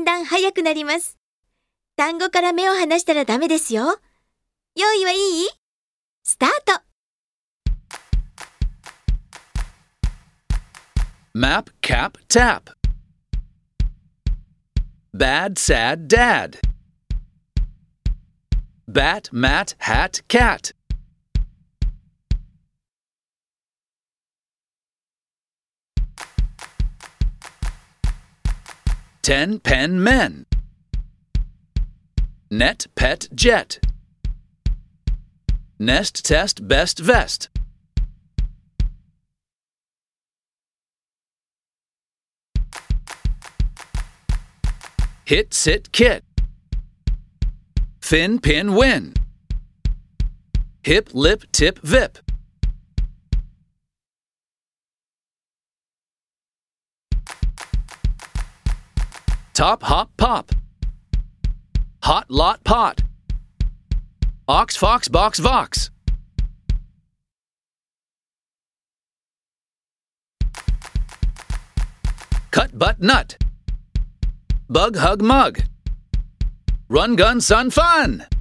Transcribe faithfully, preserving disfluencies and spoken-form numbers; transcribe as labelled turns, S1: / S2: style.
S1: だん速くなります。単語から目を離したらダメですよ。用意はいい？スタート。
S2: Map, cap, tap. Bad, sad, dad. Bat, mat, hat, cat. Ten, pen, men. Net, pet, jet. Nest, test, best, vest. Hit, sit, kit. Fin, pin, win. Hip, lip, tip, vip. Top, hop, pop. Hot, lot, pot. Ox, fox, box, vox. Cut, butt, nut. Bug, hug, mug. Run, gun, sun, fun!